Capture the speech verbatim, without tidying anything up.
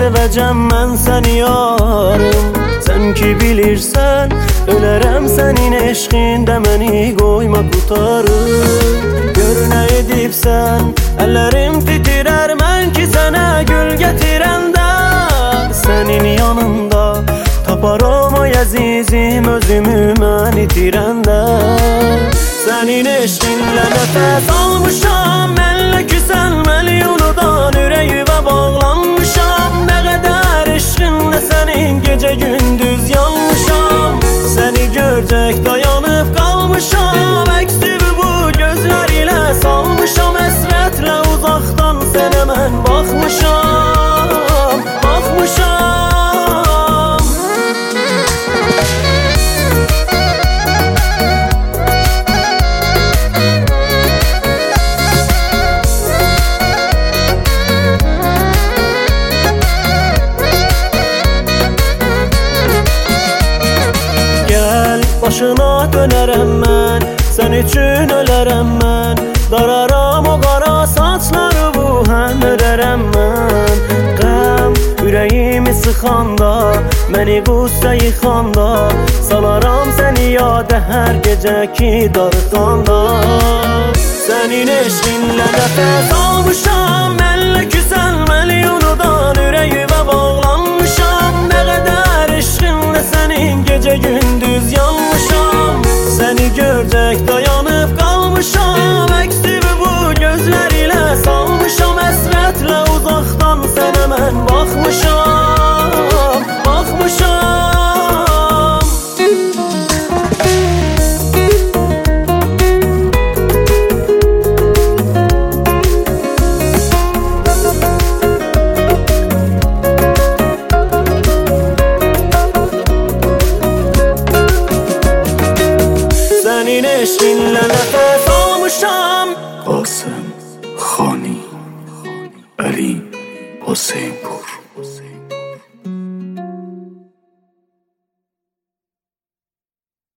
sevəcəm mən səni yarım. Sən ki bilirsən, ölərəm sənin eşqində, məni qoyma qutarım. Gör nə edibsən, əllərim titrər mən ki sənə gül gətirəndə. Sənin yanında taparam ay əzizim özümü mən itirəndə. Sənin eşqinlə nəfəs almışam, mənlə küsəlməli yoldan ürəyimə bağlanmışam. Nə qədər eşqinlə sənin gecə gündüz yanmışam. Səni görcək dayanıb qalmışam, əksimi bu gözlər ilə salmışam. Əsrətlə uzaqdan sənə mən baxmışam, baxmışam. Başına dönərəm mən, sən üçün ölərəm mən. Dararam o qara saçları bu həm ölərəm mən. Qəm ürəyimi sıxanda, məni qüssə yıxanda, salaram səni yadə hər gecə ki darıxanda. Sənin eşqinlə nəfəs almışam, mənlə küsəlməli yoldan ürəyimə bağlanmışam. Nə qədər eşqinlə sənin gecə gündüz yanmışam. Səni görcək dayanıb qalmışam, əksimi bu gözlər ilə salmışam. Əsrətlə uzaqdan sənə mən baxmışam, baxmışam. Sənin eşqinlə nəfəs almışam. Qasım Xani, Əli Hüseynpur.